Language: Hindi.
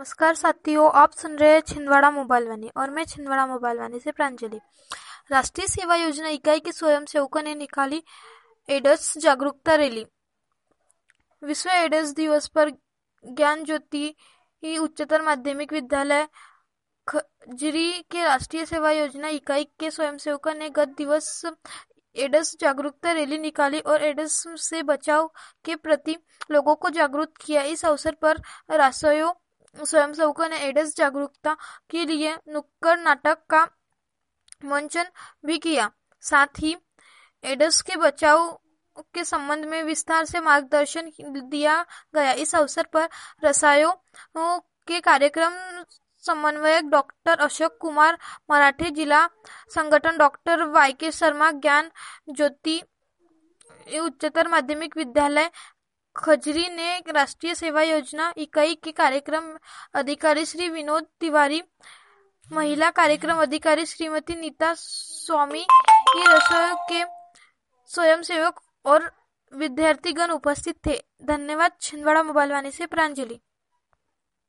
नमस्कार साथियों, आप सुन रहे हैं छिंदवाड़ा मोबाइल वाणी और मैं छिंदवाड़ा मोबाइल वाणी से प्रांजलि। राष्ट्रीय सेवा योजना इकाई के स्वयंसेवकों ने निकाली एड्स जागरूकता रैली। विश्व एड्स दिवस पर ज्ञान ज्योति उच्चतर माध्यमिक विद्यालय खजरी के राष्ट्रीय सेवा योजना इकाई के स्वयंसेवकों ने गत दिवस एड्स जागरूकता रैली निकाली और एड्स से बचाव के प्रति लोगों को जागरूक किया। इस अवसर पर राष्ट्रीय स्वयंसेवकों ने एड्स जागरूकता के लिए नुक्कड़ नाटक का मंचन भी किया। साथ ही एड्स के बचाव के संबंध में विस्तार से मार्गदर्शन दिया गया। इस अवसर पर रसायनों के कार्यक्रम समन्वयक डॉक्टर अशोक कुमार मराठे, जिला संगठन डॉक्टर वाई.के. शर्मा, ज्ञान ज्योति उच्चतर माध्यमिक विद्यालय खजरी ने राष्ट्रीय सेवा योजना इकाई के कार्यक्रम अधिकारी श्री विनोद तिवारी, महिला कार्यक्रम अधिकारी श्रीमती नीता स्वामी, रसोई के स्वयंसेवक और विद्यार्थीगण उपस्थित थे। धन्यवाद। छिंदवाड़ा मोबाइल वाणी से प्रांजलि।